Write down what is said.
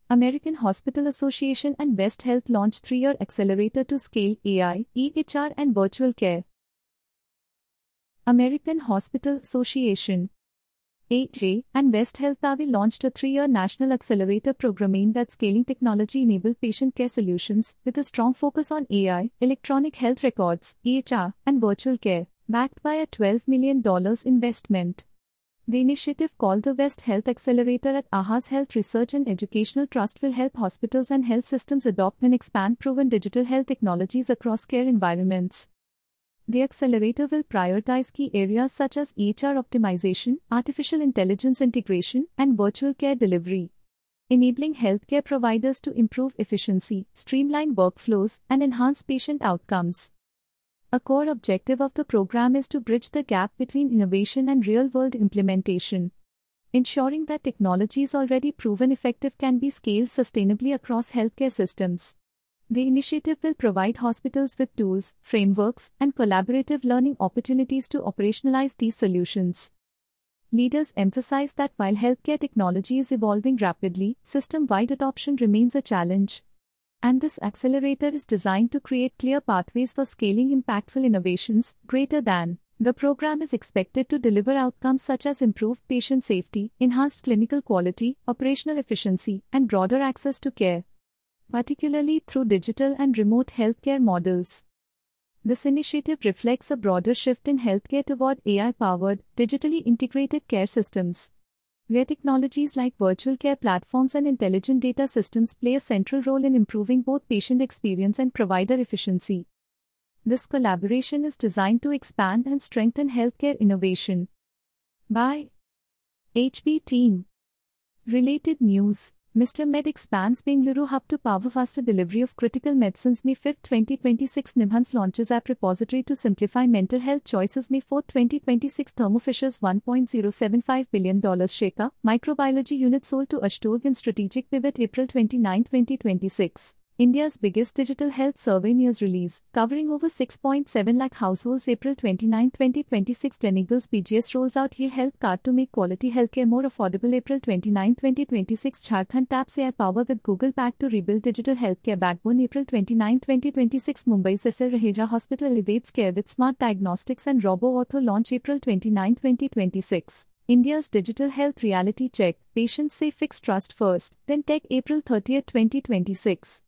American Hospital Association and West Health launch 3-year accelerator to scale AI, EHR and virtual care. American Hospital Association AJ and West Health have launched a 3-year national accelerator program aimed at scaling technology-enabled patient care solutions with a strong focus on AI, electronic health records, EHR, and virtual care, backed by a $12 million investment. The initiative, called the West Health Accelerator at Ahas Health Research and Educational Trust, will help hospitals and health systems adopt and expand proven digital health technologies across care environments. The accelerator will prioritize key areas such as EHR optimization, artificial intelligence integration, and virtual care delivery, enabling healthcare providers to improve efficiency, streamline workflows, and enhance patient outcomes. A core objective of the program is to bridge the gap between innovation and real-world implementation, ensuring that technologies already proven effective can be scaled sustainably across healthcare systems. The initiative will provide hospitals with tools, frameworks, and collaborative learning opportunities to operationalize these solutions. Leaders emphasize that while healthcare technology is evolving rapidly, system-wide adoption remains a challenge. And this accelerator is designed to create clear pathways for scaling impactful innovations. The program is expected to deliver outcomes such as improved patient safety, enhanced clinical quality, operational efficiency, and broader access to care, particularly through digital and remote healthcare models. This initiative reflects a broader shift in healthcare toward AI-powered, digitally integrated care systems, where technologies like virtual care platforms and intelligent data systems play a central role in improving both patient experience and provider efficiency. This collaboration is designed to expand and strengthen healthcare innovation. By HB Team. Related news: Mr. Med expands Bengaluru hub to power faster delivery of critical medicines. May 5, 2026. Nimhans launches app repository to simplify mental health choices. May 4, 2026. Thermo Fisher's $1.075 billion Sheka microbiology unit sold to Ashtog in strategic pivot. April 29, 2026. India's biggest digital health survey news release, covering over 6.7 lakh households. April 29, 2026. Gleneagles PGS rolls out e-health card to make quality healthcare more affordable. April 29, 2026. Jharkhand taps AI power with Google Pack to rebuild digital healthcare backbone. April 29, 2026. Mumbai's Cecil Raheja Hospital elevates care with smart diagnostics and robo-ortho launch. April 29, 2026. India's digital health reality check, patients say fix trust first, then tech. April 30, 2026.